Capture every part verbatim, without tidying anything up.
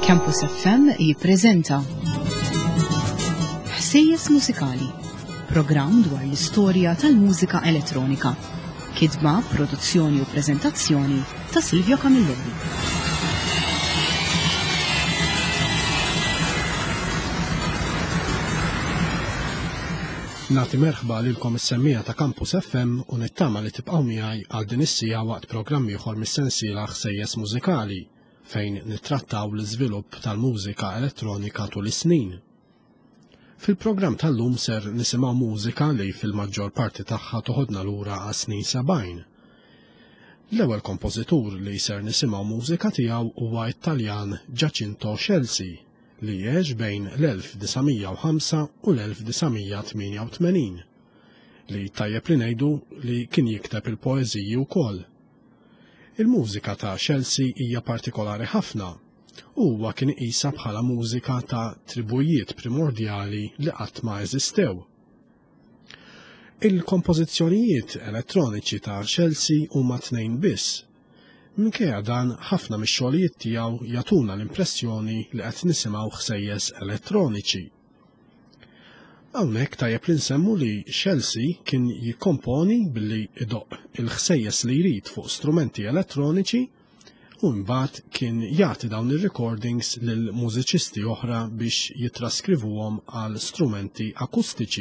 Campus F M jippreżenta Ħsejjes Mużikali, programm dwar l-istorja tal-mużika elettronika. Kidba, produzzjoni u preżentazzjoni ta' Silvio Camilleri. Nagħti merħba lilkom is-semmija ta' Campus F M u nittama li tibqgħu miegħi għal din is-sija waqt programm ieħor mis-sensiela Ħsejjes Mużikali fejn nittrattaw l-iżvilupp tal-mużika elettronika tul is-snin. Fil-programm tal-lum ser nisimgħu mużika li fil-maġġor parti tagħha toħodna lura għas snin sebgħin. L-ewwel kompożitur li ser nisimgħu mużika tiegħu huwa Taljan Giacinto Scelsi li jgħix bejn l-elf disgħomija u ħamsa u l-elf disgħomija tminja u tmenin, li tajjeb li ngħidu li kien jikteb il-poeżiji wkoll. Il-mużika ta' Scelsi hija partikolari ħafna u huwa kien qisha bħala mużika ta' tribujiet primordjali li qatt ma eżistew. Il-kompożizzjonijiet elettroniċi ta' Scelsi huma tnejn biss. Minkejja dan ħafna mix-xogħlijiet tiegħu jagħtuna l-impressjoni li qed nisimgħu ħsejjes elettroniċi. Hawnhekk tajjeb li nsemmu li Scelsi kien jikkomponi billi idoq il-ħsejjes li jrid fuq strumenti elettroniċi u mbagħad kien jagħti dawn ir-recordings lil mużiċisti oħra biex jitraskrivuhom għal strumenti akustiċi.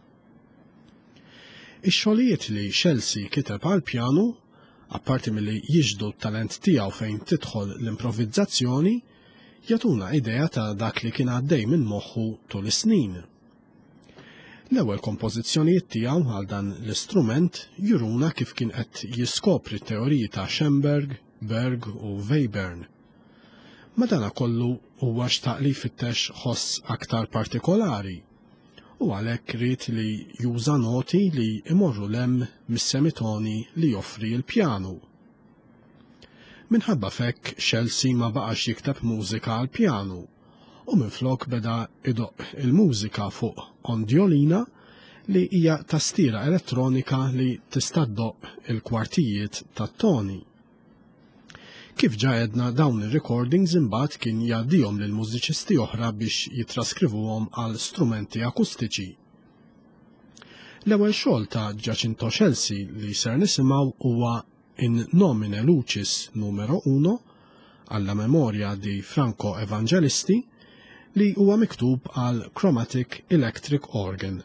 Ix-xogħlijiet li Scelsi kiteb għal pjanu, apparti milli jiġdu t-talent tiegħu fejn tidħol l-improvvizzazzjoni, jagħtuna idea ta' dak li kien għaddej minn moħħu tul is-snin. L-ewwel kompożizzjonijiet tiegħu għal dan l-istrument juruna kif kien qed jiskopri t-teoriji ta' Schoenberg, Berg u Webern. Madankollu huwa xtaq li jfittex ħoss aktar partikolari u għalhekk ried li juża noti li imorru lem mis-semitoni li joffri l-pjanu. Minħabba fekk Scelsi ma baqax jikteb mużika għal pjanu u minflok beda idoq il-mużika fuq ondjolina li hija tastiera elettronika li tista' ddoq il-kwartijiet tat-toni. Kif ġa għedna dawn ir-recordings imbagħad kien jgħaddihom lil mużiċisti oħra biex jitraskrivuhom għal strumenti akustiċi. L-ewwel xogħol ta' Giacinto Scelsi li ser nisimgħu huwa In Nomine Lucis numero uno alla memorja di Franco Evangelisti li huwa miktub għal Chromatic Electric Organ.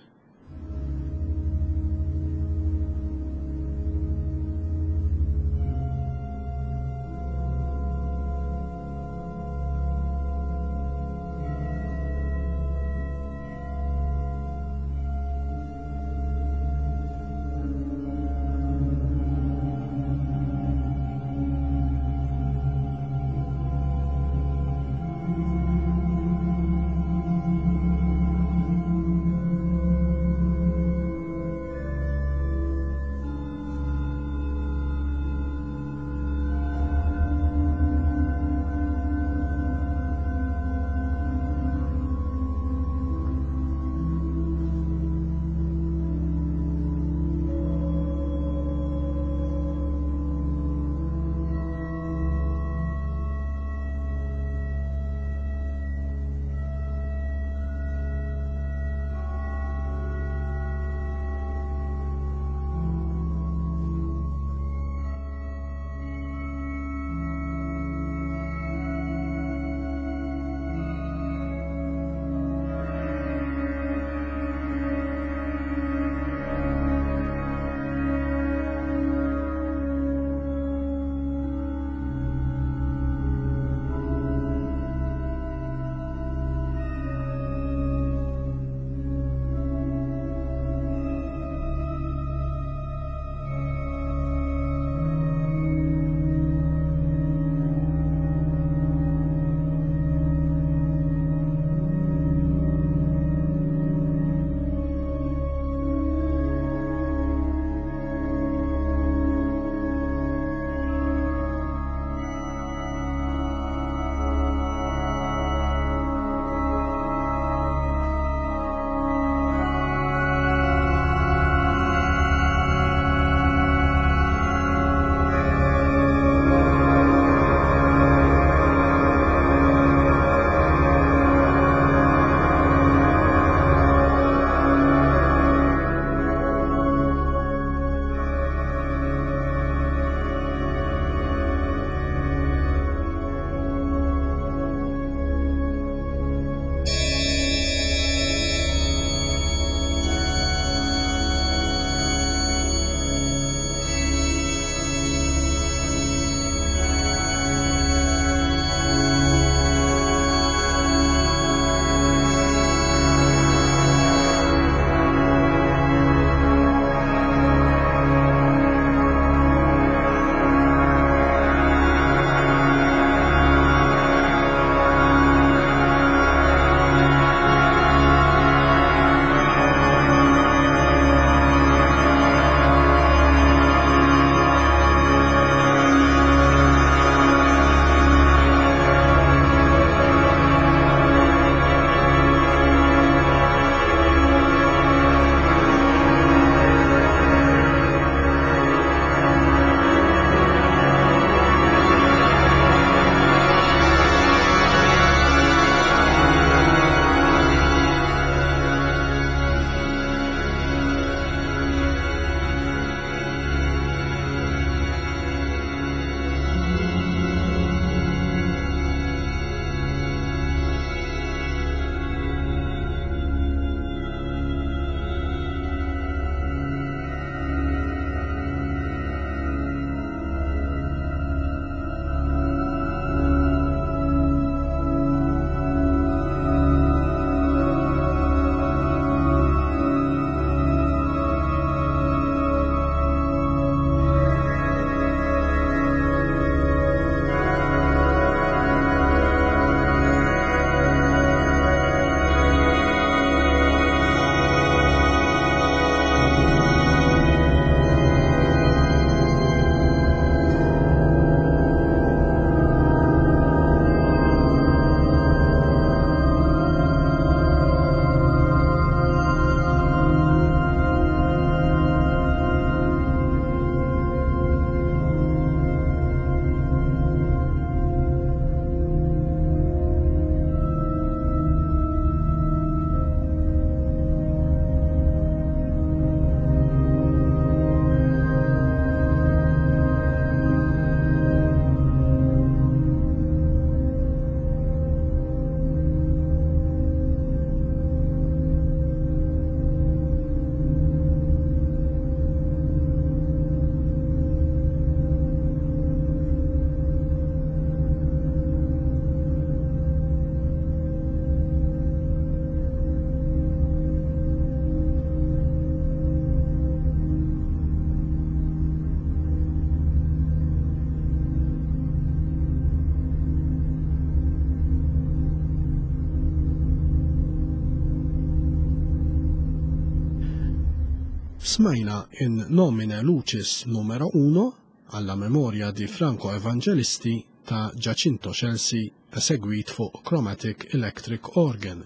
Smajna in nomine lucis numero uno alla memoria di Franco Evangelisti ta' Giacinto Scelsi esegwit fuq Chromatic Electric Organ.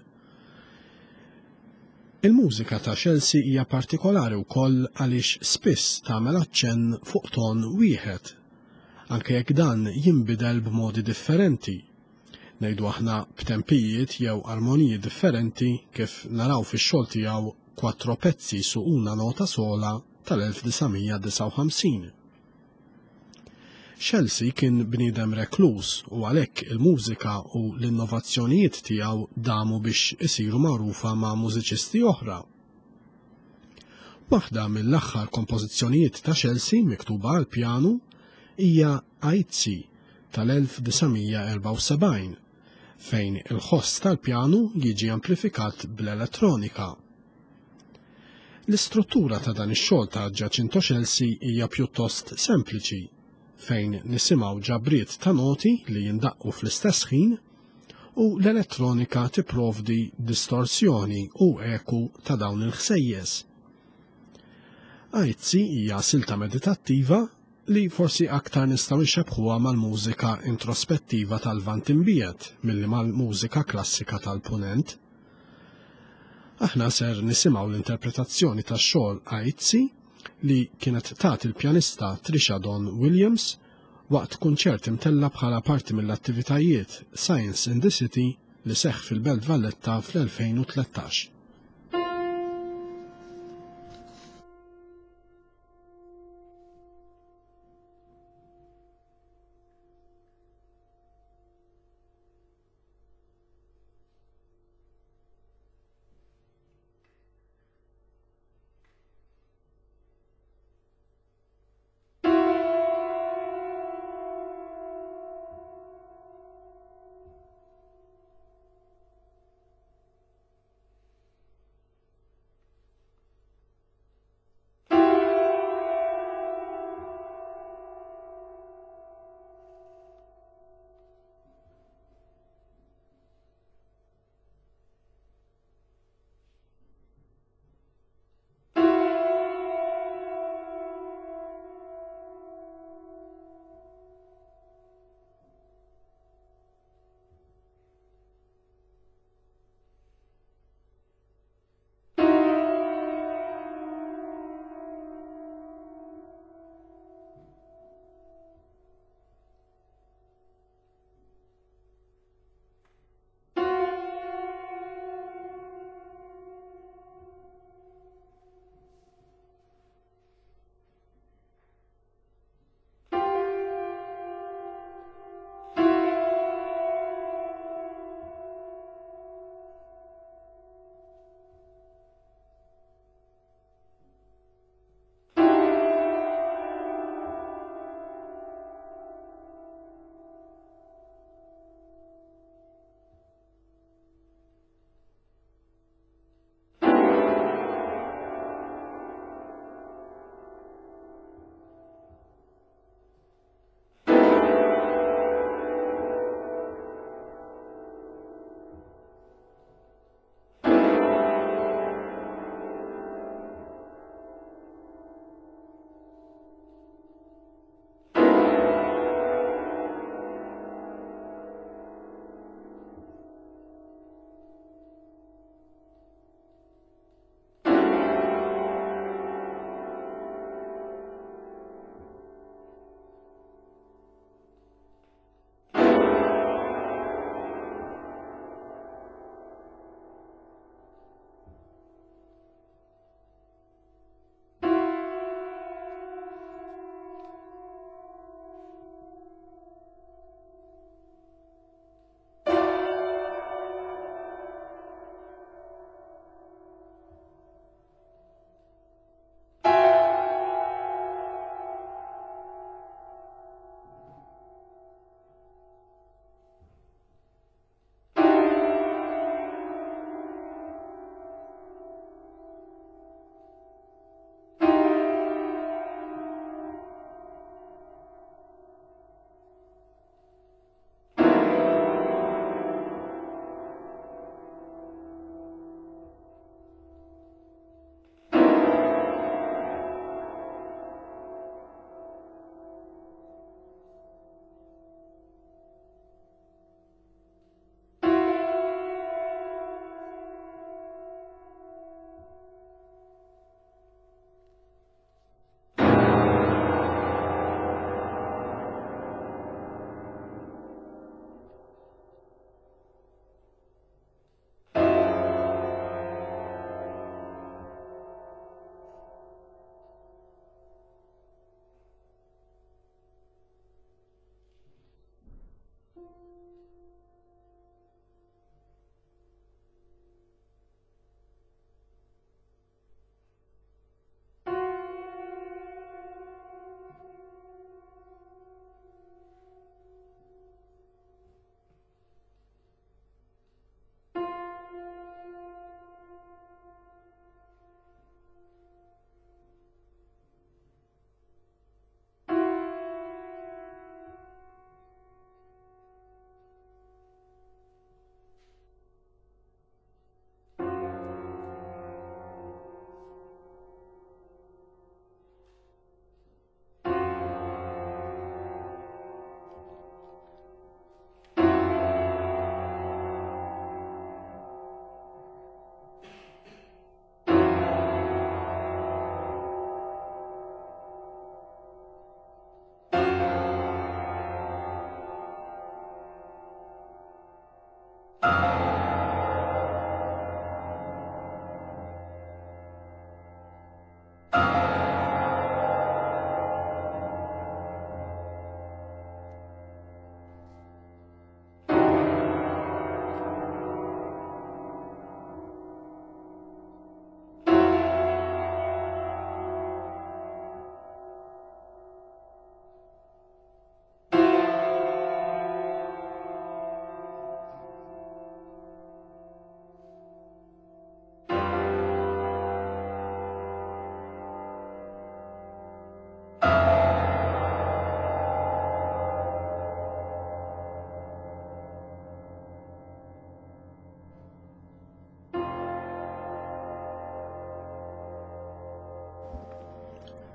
Il-mużika ta' Scelsi hija partikolari wkoll għaliex spiss tagħmel aċċenn fuq ton wieħed, anke jekk dan jinbidel b'modi differenti. Ngħidu aħna b'tempijiet jew armoniji differenti kif naraw fix-xogħol tiegħu Quattro pezzi su una nota sola tal-elf-tisa' Scelsi kien bniedem rekluż u għalhekk il-mużika u l-innovazzjonijiet tiegħu damu biex isiru magħrufa ma' mużiċisti oħra. Waħda mill-aħħar kompożizzjonijiet ta' Scelsi miktuba għal pjanu hija Aizzi tal-elf-tisa' fejn il-ħoss tal-pjanu jiġi amplifikat bl-elettronika. L-istruttura ta' dan ix-xogħol ta' Giacinto Scelsi hija pjuttost sempliċi, fejn nisimgħu ġabriet ta' noti li jindaqqu fl-istess ħin u l-elettronika tipprovdi distorsjoni u eku ta' dawn il-ħsejjes. Aizzi hija silta meditattiva li forsi aktar nistgħu nxebbħuha mal-mużika introspettiva tal-Vant Imbiet milli mal-mużika klassika tal-Punent. Aħna ser nisimgħu l-interpretazzjoni tax-xogħol Aizzi li kienet tagħti il-pjanista Trisha Dawn Williams waqt kunċert imtella bħala parti mill-attivitajiet Science in the City li seħħ fil-Belt Valletta fl-elfejn u tlettax.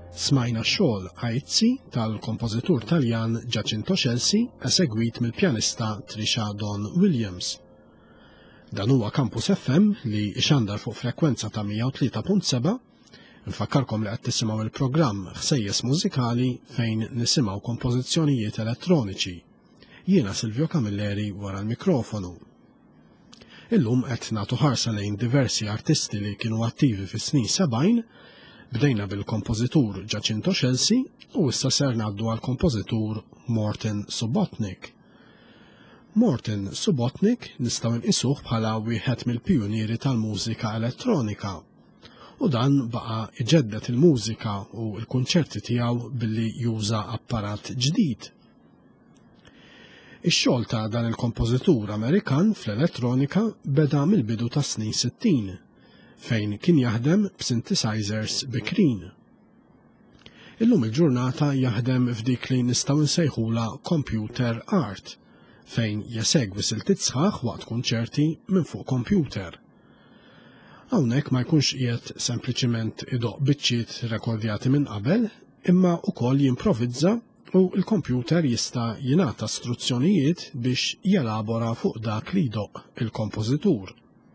Smajna xogħol Ajzi tal-kompożitur Taljan Giacinto Scelsi esegwit mill-pjanista Trisha Dawn Williams. Dan huwa Campus F M li ixandar fuq frekwenza ta' mija u tlieta punt seba'. Nfakkarkom li qed tisimgħu il-programm Ħsejjes Mużikali fejn nisimgħu kompożizzjonijiet elettroniċi. Jiena Silvio Camilleri wara l-mikrofonu. Illum qed nagħtu ħarsa lejn diversi artisti li kienu attivi fis-snin sebgħin, bdejna bil-kompożitur Giacinto Scelsi u issa ser ngħaddu għall-kompożitur Morton Subotnick. Morton Subotnick nistgħu nqisuh bħala wieħed mill-pjunieri tal-mużika elettronika. U dan baqa iġeddet il-mużika u l-kunċerti tiegħu billi juża apparat ġdid. Ix-xogħol ta' dan il-kompożitur Amerikan fl-elettronika beda mill-bidu ta' snin sittin, fejn kien jaħdem b'synthesizers bikrin. Illum il-ġurnata jaħdem f'dik li nistgħu nsejħula computer art, fejn jesegwi siltiet sħaħ waqt kunċerti minn fuq computer. Hawnhekk ma jkunx qiegħed sempliċiment idoq biċċiet rekordjati minn qabel, imma wkoll jimprovizza u l-kompjuter jista' jingħata istruzzjonijiet biex jelabora fuq dak li jdoq il-kompożitur.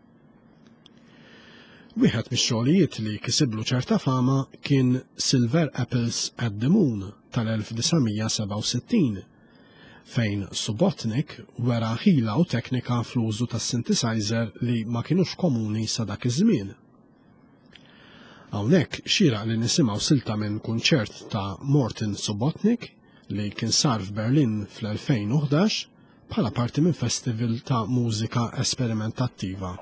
Wieħed mix-xogħlijiet li kisiblu ċerta fama kien Silver Apples at the Moon tal-elf disajnmija seba' u sittin, fejn Subotnick wera ħila u teknika fl-użu tas-synthesizer li ma kinux komuni sa dak iż-żmien. Hawnhekk xieraq li nisimgħu silta minn kunċert ta' Morton Subotnick li kien sar f'Berlin fl-elfejn u ħdax bħala parti minn festival ta' mużika esperimentattiva.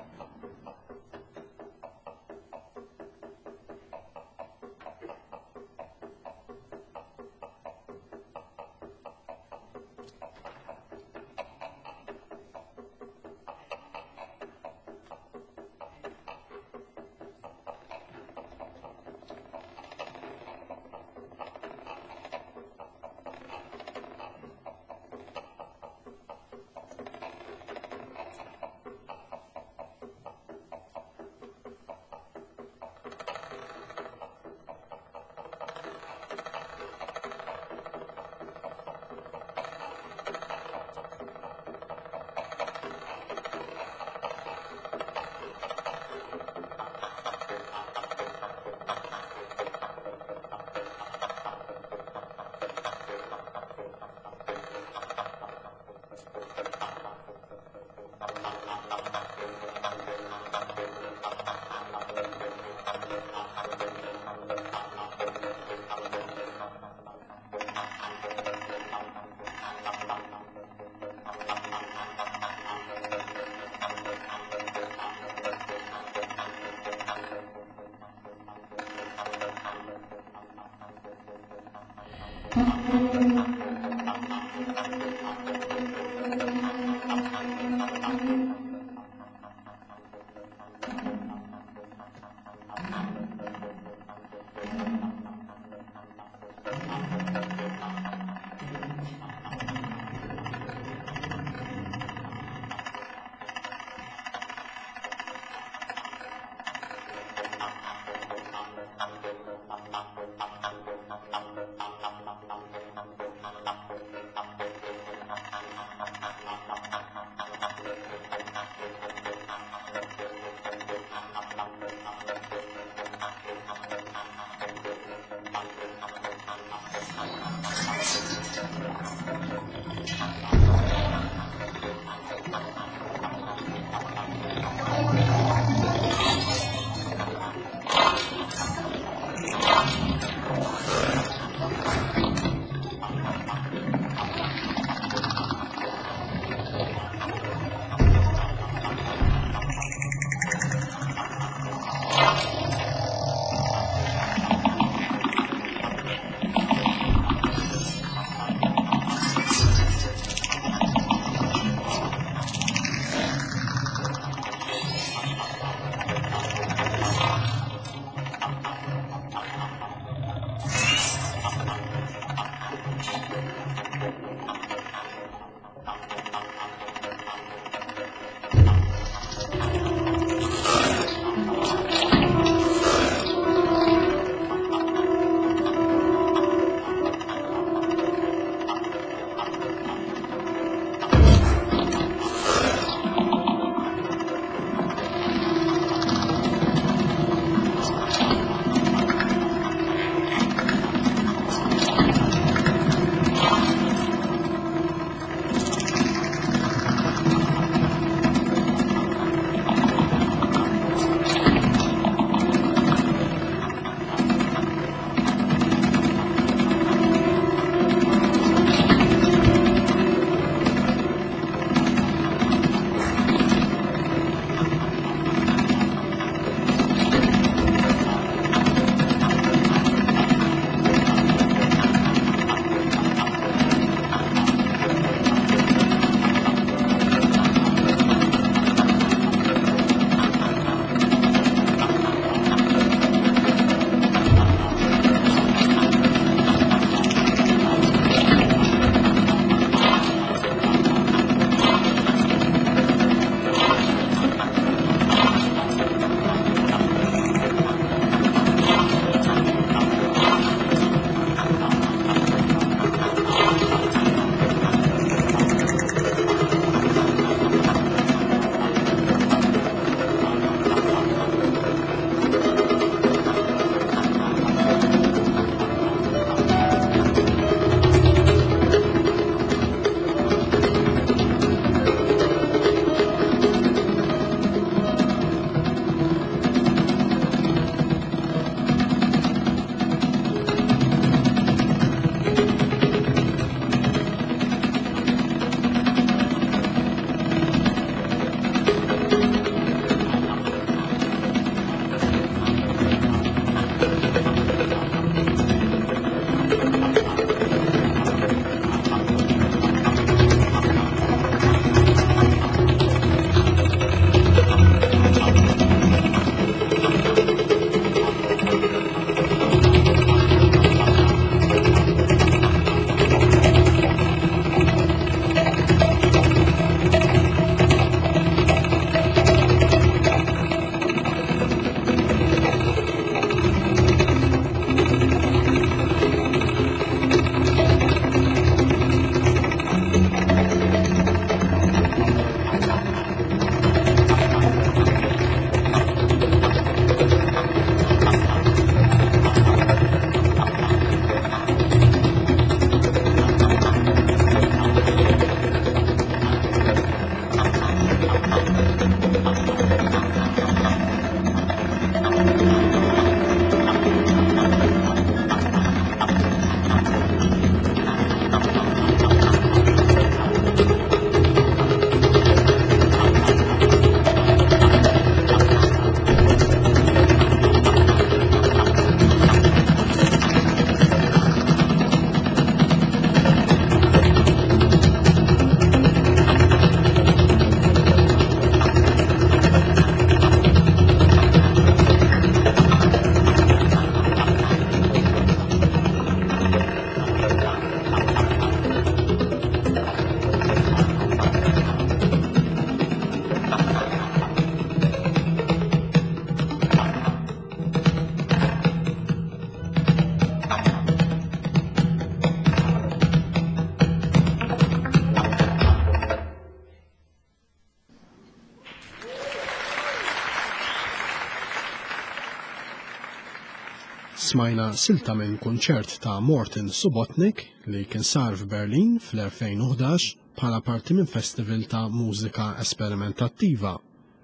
smajna silta minn kunċert ta' Morten Subotnik li kien sar f'Berlin fl-erfejn u ħdax bħala parti minn festival ta' mużika esperimentattiva.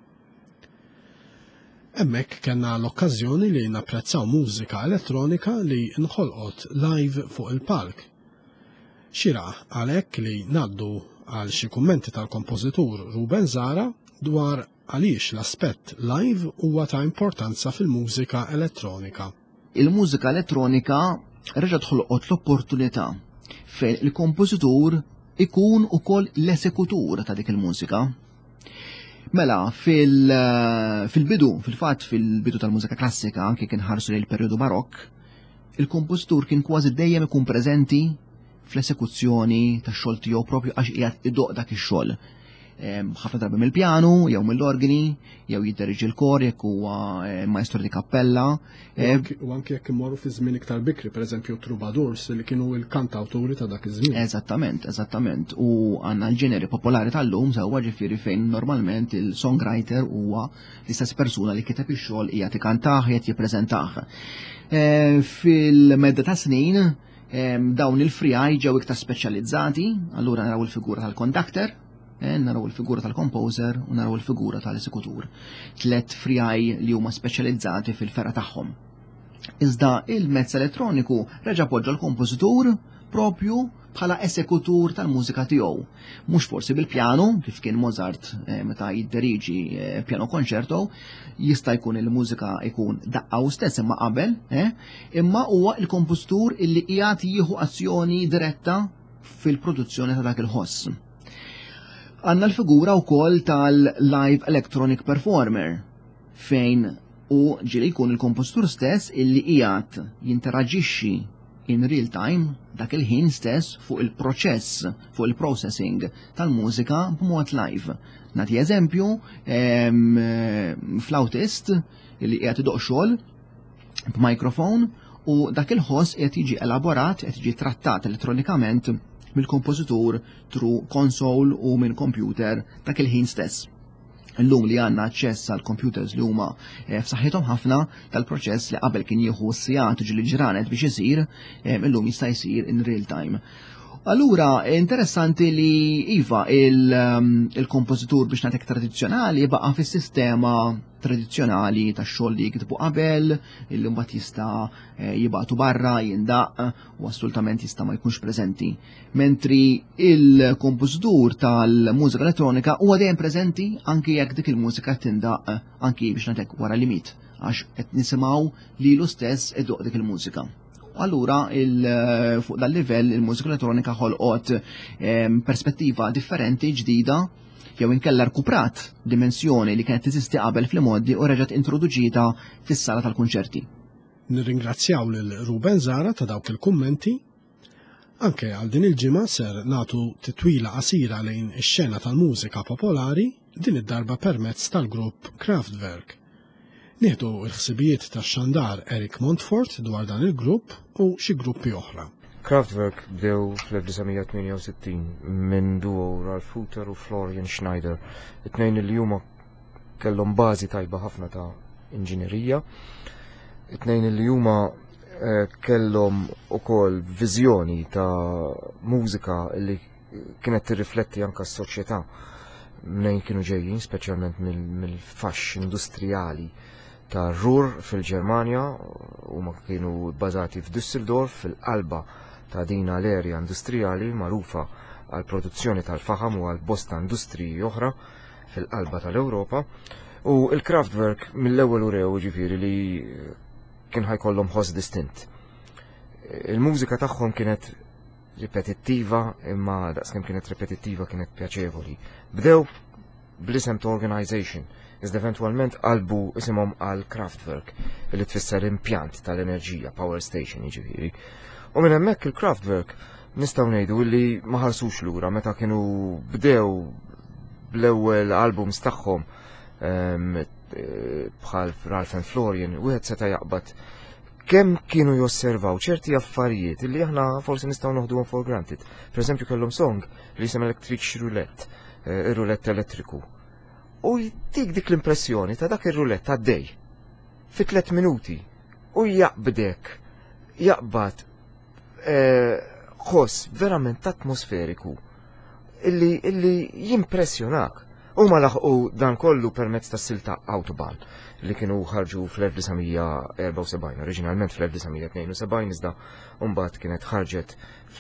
Hemmhekk kellna l-okkażjoni li napprezzaw mużika elettronika li nħolqot live fuq il-palk. Xiraq għalhekk li ngħaddu għal xi kummenti tal-kompożitur Ruben Zara dwar għaliex l-aspett live huwa ta' importanza fil-mużika elettronika. Il-mużika elettronika reġa' tħolqot l-opportunità fejn il-kompożitur ikun ukoll l-esekutur ta' dik il-mużika. Mela, fil-bidu, fil-fatt fil-bidu tal-mużika klassika, anke kien ħarsu lejn il-perjodu barokk, il-kompożitur kien kważi dejjem ikun preżenti fl-esekuzzjoni tax-xogħol tiegħu propju għax qiegħed idoq dak ix-xogħol. ħafna drabi mill-pjanu, jew mill-organi, jew jiddiriġi l-kor jekk huwa maestro di kappella. U anke jekk immorru fi żmien iktar bikri, pereżempju troubadours li kienu l-kantawturi ta' dak iż-żmien. Eżattament, eżattament. U għandna l-ġeneri popolari tal-lum sewwa ġifieri fejn normalment il-songwriter huwa l-istess persuna li kiteb ix-xogħol qiegħed ikantah, qiegħed jippreżentah. Fil-medda ta' snin dawn il-free eye ġew iktar speċjalizzati, allura naraw il-figura tal-conductor, naraw il-figura tal-composer u naraw il-figura tal-esekutur. Tlet free eye li huma speċjalizzati fil-ferra tagħhom. Iżda il-mezz elettroniku reġa' poġġa l-kompożitur propju bħala esekutur tal-mużika tiegħu. Mhux forsi bil-pjanu, kif kien Mozart meta jiddiriġi pjano konċerto, jista' jkun il-mużika jkun daqqa u stess imma qabel, imma huwa l-kompożitur illi qiegħed jieħu azzjoni diretta fil-produzzjoni ta' dak il-ħoss. Għanna l-figura wkoll tal-live electronic performer fejn u ġili jkun il-kompożitur stess illi qiegħed jinteraġixxi in real time dak il-ħin stess fuq il-proċess, fuq il-processing tal-mużika b'mod live. Nagħti eżempju, flautist illi qiegħed idoq xogħol b'mikrofon u dak il-ħoss qed jiġi elaborat, qed jiġi trattat elettronikament mill-kompożitur through console u minn computer dak il-ħin stess. Illum li għandna aċċess għal computers li huma f'saħħithom ħafna tal-proċess li qabel kien jieħu s-sigħat ġili ġranet biex isir, illum jista' jsir in real time. Allura, interessanti li iva il-kompożitur biex nagħtek tradizzjonali baqa' fis-sistema tradizzjonali tax-xogħol li jkitbu qabel, illi mbagħad jista' jibgħatu barra, jindaq u assolutament jista' ma jkunx preżenti. Mentri il-kompożitur tal-mużika elettronika huwa dejjem preżenti anke jekk dik il-mużika tindaq anke biex nagħtek wara limit għax qed nisimgħu lilu stess idoq dik il-mużika. Allura fuq dal-livell il-mużika elettronika ħolqot perspettiva differenti ġdida jew inkella rkuprat dimensjoni li kienet teżisti qabel fl-modi u reġgħet introduċita fis-sala tal-kunċerti. Nirringrazzjaw lil Ruben Zara ta' dawk il-kummenti. Anke għal din il-ġimgħa ser nagħtu titwila qasira lejn ix-xena tal-mużika popolari din id-darba permezz tal-grupp Kraftwerk. Nieħdu l-ħsibijiet tax-xandar Eric Montfort dwar dan il-grupp u xi gruppi oħra. Kraftwerk bdew fl-1968 minn duo Ralf Hutter u Florian Schneider. It-tnejn li huma kellhom bażi tajba ħafna ta' inġinerija. It-tnejn li huma kellhom ukoll viżjoni ta' mużika li kienet tirrifletti anke s-soċjetà minn kienu ġejjin, speċjalment mill-faxx industrijali ta' Ruhr fil-Ġermanja huma kienu bbażati f'Düsseldorf fil-qalba ta' din l-erja industrijali magħrufa għal produzzjoni tal-faħam u għal bosta industriji oħra fil-qalba tal-Ewropa. U l-Kraftwerk mill-ewwel urew ġifieri li kien ħajkollhom ħoss distint. Il-mużika tagħhom kienet ripetittiva imma daqskemm kienet ripetittiva kienet pjaċevoli. Bdew bl-isem ta' organization, iżda eventwalment qalbu isimhom għal Kraftwerk li tfisser impjant tal-enerġija, power station jiġifieri. U minn hemmhekk il-Kraftwerk nistgħu ngħidu li ma ħarsux lura meta kienu bdew bl-ewwel albums tagħhom bħal Ralph and Florian, wieħed seta' jaqbad kemm kienu josservaw ċerti affarijiet li aħna forsi nistgħu noħduhom for granted. Pereżempju kellhom song li jisem Electric Roulette, ir-rulett elettriku. U jtik dik l-impressjoni ta' dak ir-rulett għaddej fi tliet minuti. u jaqbdek, jaqbad ħoss verament atmosferiku illi, illi jimpressjonak. U ma laħqu dan kollu permezz ta' silta Autobahn li kienu ħarġu fl-1974, oriġinalment fl-1972, iżda mbagħad kienet ħarġet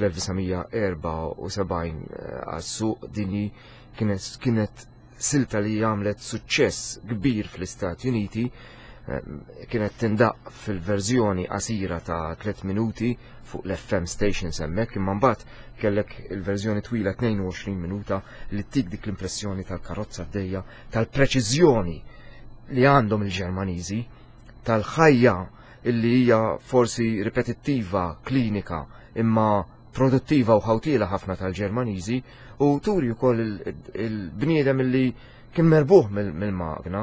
fl-1974 għas-suq dinji, kienet, kienet silta li għamlet suċċess kbir fl-Istati Uniti, kienet tindaq fil-verżjoni qasira ta' tliet minuti fuq l-F M stations hemmhekk, imma mbagħad kellek il-verżjoni twila tnejn u għoxrin minuta li tik dik l-impressjoni tal-karozza d-dejja, tal-preċiżjoni li għandhom il-Ġermaniżi, tal-ħajja illi hija forsi ripetittiva, klinika, imma produttiva u ħawtiela ħafna tal-Ġermaniżi, u turi wkoll il-bniedem illi kien merbuħ mill-magna.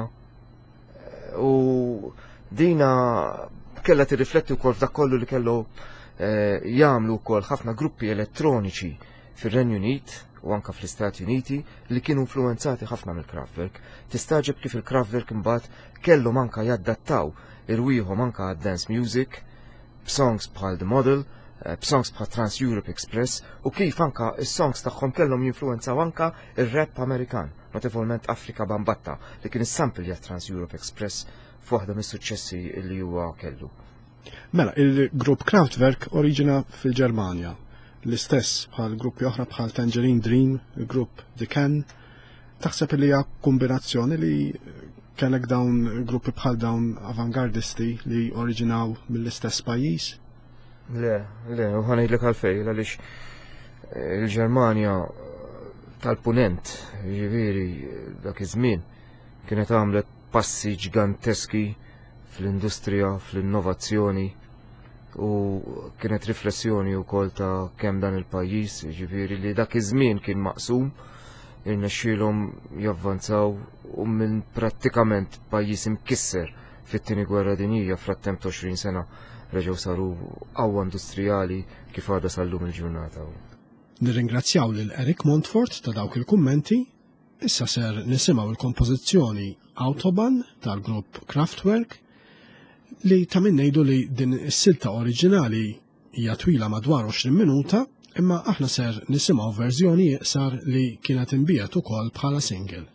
U dina kella tirrifletti wkoll f'dak kollu li kellu jagħmlu wkoll ħafna gruppi elettroniċi fir-Renju Unit u anka fl-Istati Uniti li kienu influenzati ħafna mill-Kraftwerk. Tistaġeb kif il-Kraftwerk imbagħad kellhom anka jaddattaw irwieħhom anka għad-dance music b'songs bħal The Model, b'songs bħal Trans Europe Express, u kif anka is-songs tagħhom kellhom jinfluenzaw anka ir-rap Amerikan, notevolment Afrika Bambatta li kien is-samplja Trans Europe Express f'waħda mis-suċċessi li huwa kellu. Mela, il-grupp Kraftwerk oriġina fil-Ġermanja, l-istess bħal gruppi oħra bħal Tangerine Dream, il-grupp The Can. Taħseb li hija kombinazzjoni li kellek dawn gruppi bħal dawn avangardisti li oriġinaw mill-istess pajjiż? Le, le, u ħanejdlek għalfej, għaliex il-Ġermanja tal-punent, ġifieri dak iż-żmien, kienet għamlet passi ġiganteski fl-industrija, fl-innovazzjoni, u kienet riflessjoni wkoll ta' kemm dan il-pajjiż, ġifieri li dak iż-żmien kien maqsum, irnexxielhom javvanzaw u minn prattikament pajjiż imkisser fit-tieni gwerra dinjija frattemp ta' għoxrin sena reġgħu saru qawwa industrijali kif għadha sal-lum il-ġurnata. Nirringrazzjaw lil Eric Montfort ta' dawk il-kummenti. Issa ser nisimgħu il-kompożizzjoni Autobahn tal-grupp Kraftwerk li ta' min ngħidu li din is-silta oriġinali hija twila madwar għoxrin minuta, imma aħna ser nisimgħu verżjoni iqsar li kienet inbiegħet ukoll bħala single.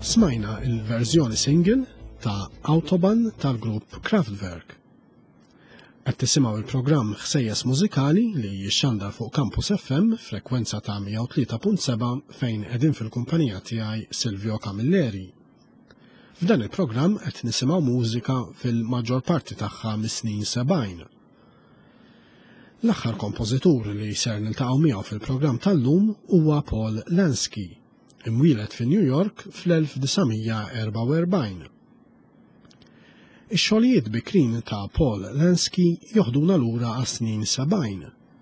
Smajna il-verżjoni single ta' Autobahn tal-grupp Kraftwerk. Qed tisimgħu il-programm Ħsejjes Mużikali li jixxandar fuq Campus F M frekwenza ta' mija u tlieta punt seba' fejn qegħdin fil-kumpanija tiegħi Silvio Camilleri. F'dan il-programm qed nisimgħu mużika fil-maġġor parti tagħha mis-snin sebgħin. L-aħħar kompożitur li ser niltaqgħu miegħu fil-programm tal-lum huwa Paul Lansky, imwieled fi New York fl-elf tisa' erba' u erbgħin. Ix-xogħlijiet bikrin ta' Paul Lansky joħduna lura għas-snin sebgħin.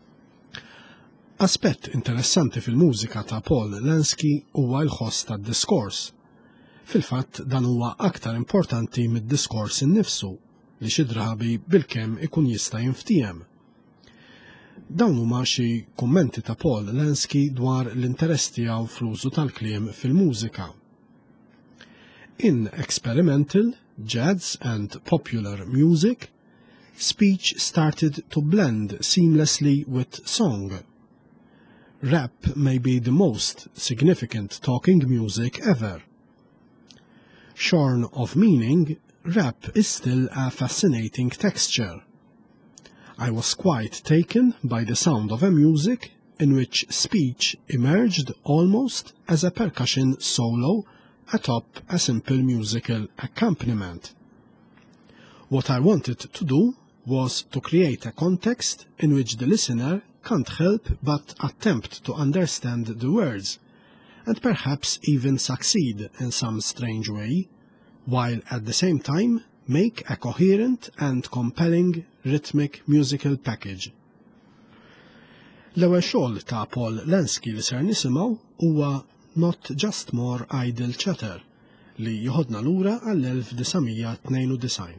Aspett interessanti fil-mużika ta' Paul Lansky huwa l-ħoss tad-diskors. Fil-fatt dan huwa aktar importanti mid-diskors innifsu li xi drabi bilkemm ikun jista' jinftiehem. Dawn huma xi kummenti ta' Paul Lansky dwar l-interess tiegħu fl-użu tal-kliem fil-mużika. In experimental, jazz and popular music, speech started to blend seamlessly with song. Rap may be the most significant talking music ever. Shorn of meaning, rap is still a fascinating texture. I was quite taken by the sound of a music in which speech emerged almost as a percussion solo atop a simple musical accompaniment. What I wanted to do was to create a context in which the listener can't help but attempt to understand the words, and perhaps even succeed in some strange way, while at the same time make a coherent and compelling rhythmic musical package. L-ewwel xogħol ta' Paul Lansky li ser nisimgħu huwa Not Just More Idle Chatter li joħodna lura għall-elf tisa' tnejn u design.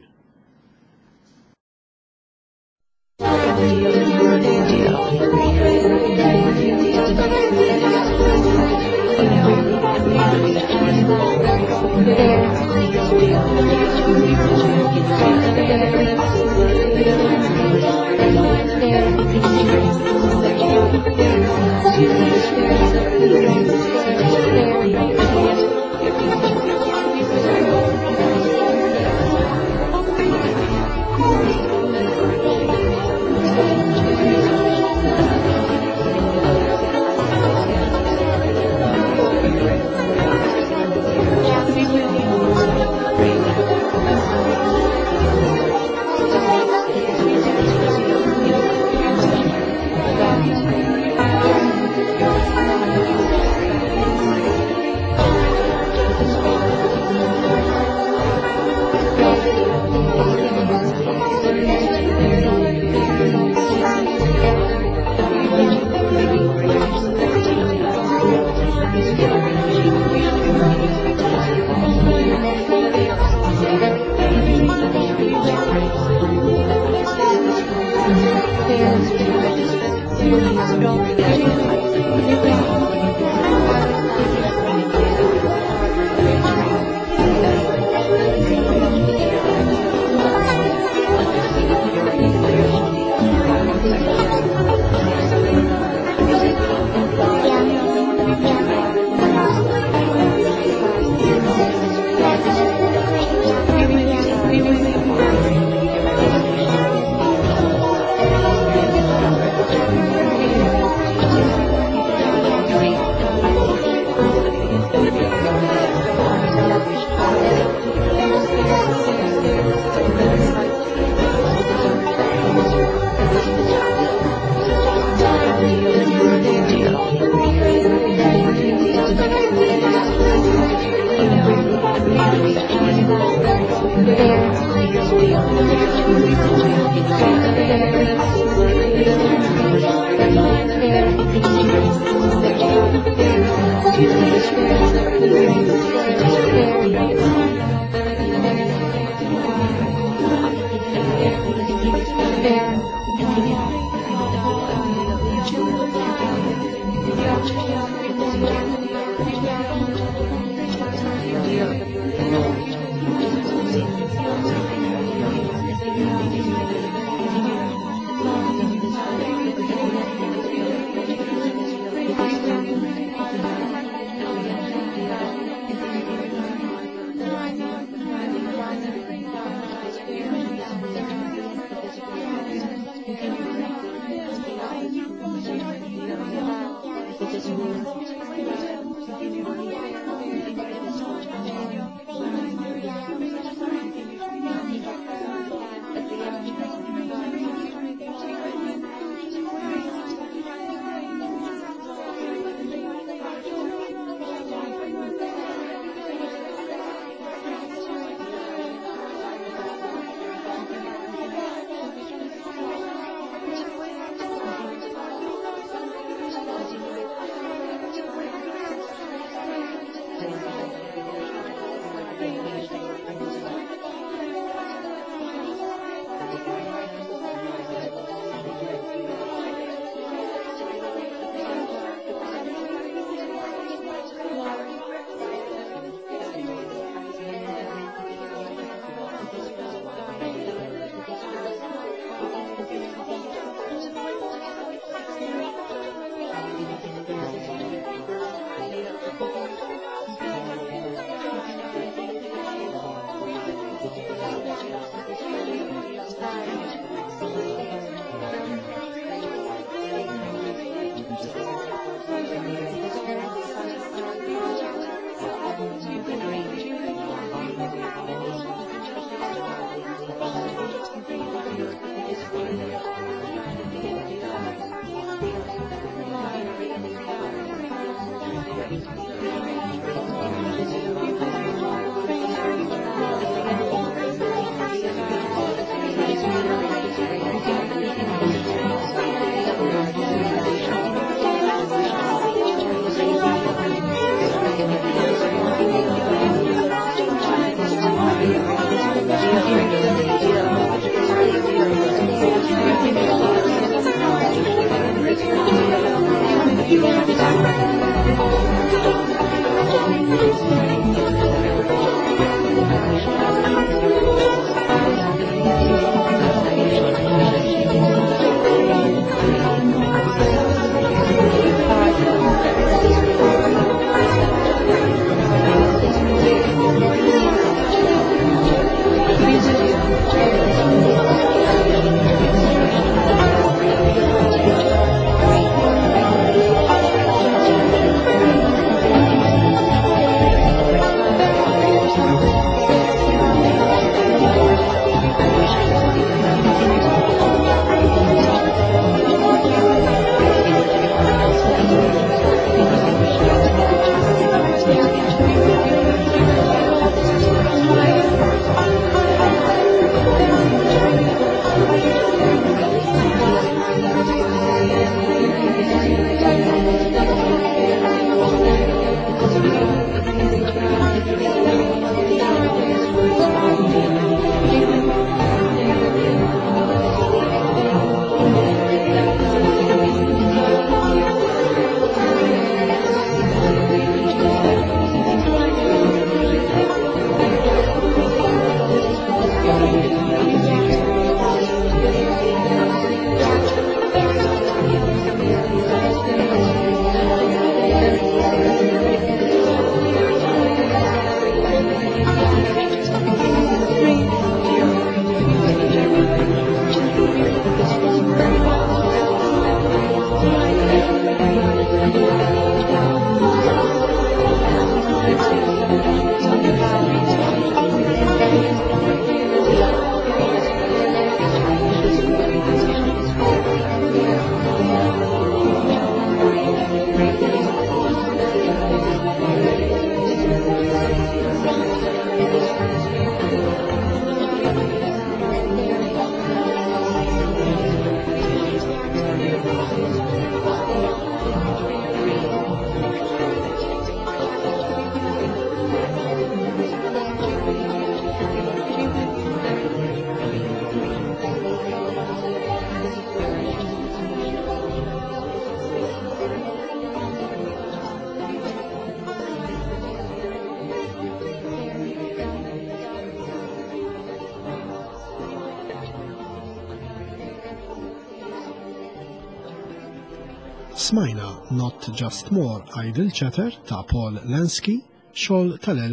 Smajna Not Just More Idle Chatter ta' Paul Lansky, xogħol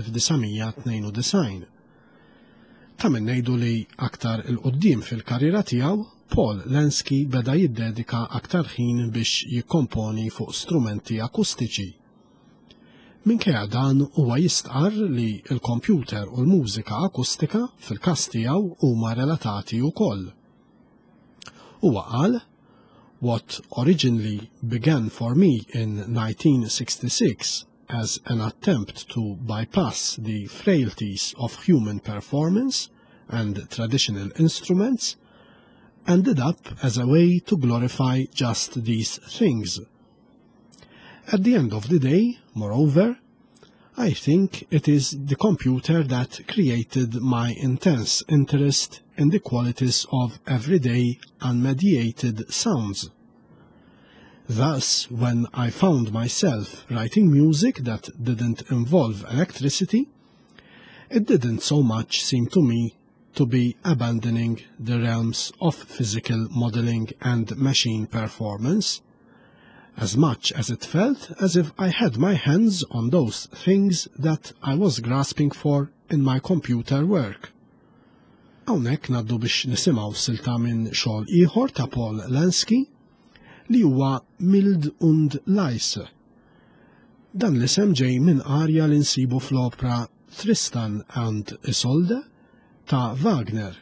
tal-elf-tisa' Ta' min ngħidu li aktar il-qoddim fil-karriera tiegħu, Paul Lansky beda jiddedika aktar ħin biex jikkomponi fuq strumenti akustiċi. Minkejja dan huwa jistqar li l-kompjuter u l-mużika akustika fil-każ tiegħu huma relatati wkoll. Huwa qal, "What originally began for me in nineteen sixty-six as an attempt to bypass the frailties of human performance and traditional instruments ended up as a way to glorify just these things. At the end of the day, moreover, I think it is the computer that created my intense interest in the qualities of everyday unmediated sounds. Thus, when I found myself writing music that didn't involve electricity, it didn't so much seem to me to be abandoning the realms of physical modeling and machine performance, as much as it felt as if I had my hands on those things that I was grasping for in my computer work." Hawnhekk naddu biex nisimgħu silta minn xogħol ieħor ta' Paul Lansky li huwa Mild und Leise. Dan l-isem ġej minn arja li nsibu fl-opra Tristan and Isolde ta' Wagner.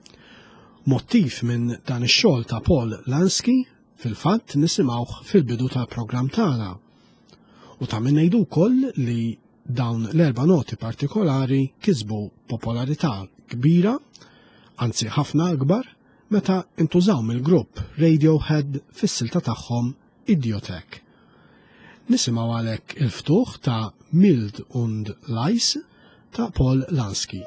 Mottiv minn dan ix-xogħol ta' Paul Lansky fil-fatt nisimgħuh fil-bidu tal-programm tagħna. U ta' min ngħidu wkoll li dawn l-erba' noti partikolari kisbu popolarità kbira, anzi ħafna akbar, meta intużaw mill-grupp Radiohead fis-silta tagħhom Idiotek. Nisimgħu għalhekk il-ftuħ ta' Mild und Leise ta' Paul Lansky.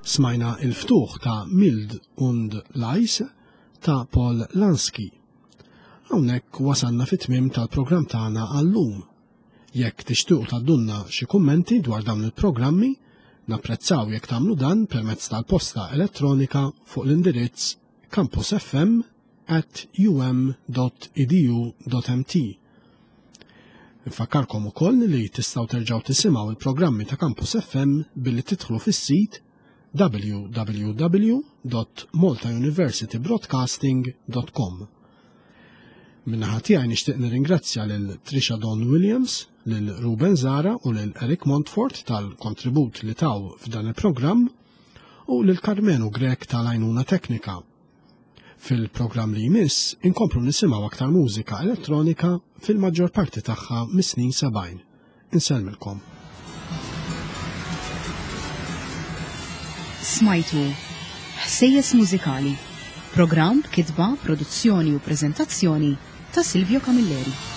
Smajna il-ftuħ ta' Mild und Leis ta' Paul Lansky. Hawnhekk wasanna fit-tmiem tal-programm tagħna għallum. Jekk tixtiequ tgħaddulna xi kummenti dwar dawn il-programmi, napprezzaw jekk tagħmlu dan permezz tal-posta elettronika fuq l-indirizz campusfm at u m dot e d u dot m t. Infakkarkom ukoll li tistgħu terġgħu tisimgħu il-programmi ta' Campus F M billi tidħlu fis-sit w w w dot malta university broadcasting dot com. Minnaħa tiegħi nixtieq nirringrazzja lil Trisha Dawn Williams, lil Ruben Zara u lil Eric Montfort tal-kontribut li taw f'dan il-programm u lil Carmenu Grek tal-għajnuna teknika. Fil-programm li jmiss inkomplu nisimgħu aktar mużika elettronika fil-maġġor parti tagħha mis-snin sebgħin. Insellmilkom. Smajtu Ħsejjes Mużikali, programm kitba, produzzjoni u preżentazzjoni ta' Silvio Camilleri.